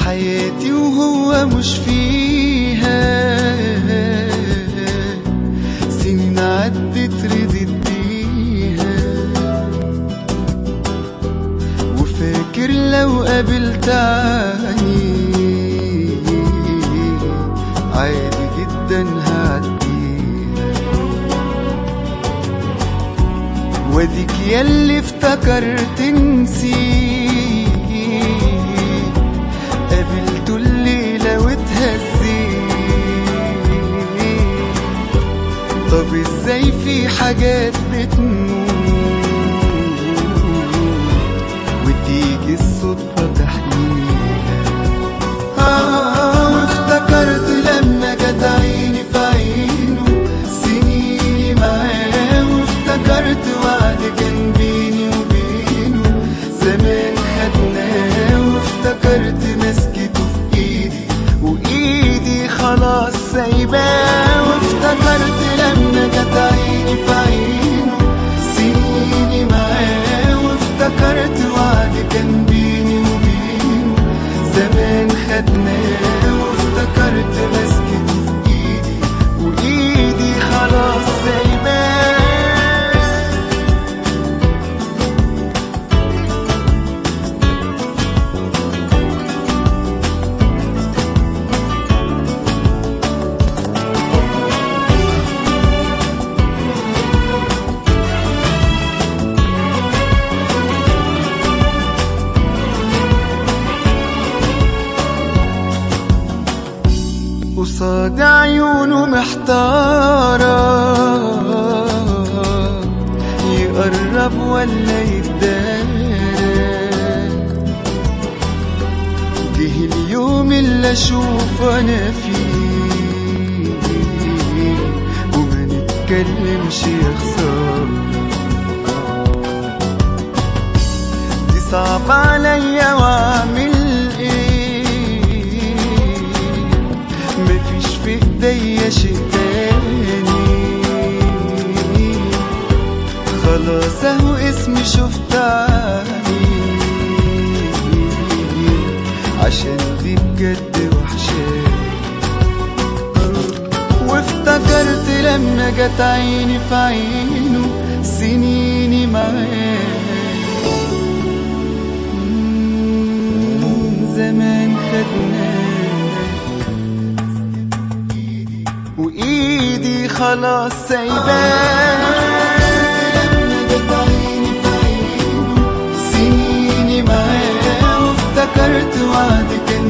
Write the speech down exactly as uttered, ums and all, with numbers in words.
حياتي وهو مش فيها، سنين عدت ردت بيها، وفاكر لو قابلت عني عادي جدا هعديها. واديك ياللي افتكرت نسيت، قابلته الليلة واتهزيت. طب ازاي في حاجات بتموت وتيجي الصدفة تحليها؟ آه وافتكرت لما جت عيني في عينه سنيني معاه، وافتكرت وعد كان بيني وبينه زمان خدناه، وافتكرت مسكته في ايدي وايدي خلاص سايباه. وافتكرت لما جت عيني في عينه سنيني معاه، وافتكرت وعد كان بيني وبينه زمان خدناه، وافتكرت مسكته في ايدي وايدي خلاص سايباه. قصاد عيونه محتارة يقرب ولا يتدارى، جه اليوم اللي اشوف انا فيه وما نتكلمش يا خسارة. دي صعب عليا واعمل مفيش في ايديا شيء تاني، خلاص اهو اسمي شفت عني، عشان دي بجد وحشاني. وافتكرت لما جت عيني في عينه سنيني معاه زمان خدناه، وايدي خلاص سايباه. لما جت عيني في عينه سنيني معاه، وافتكرت وعد كان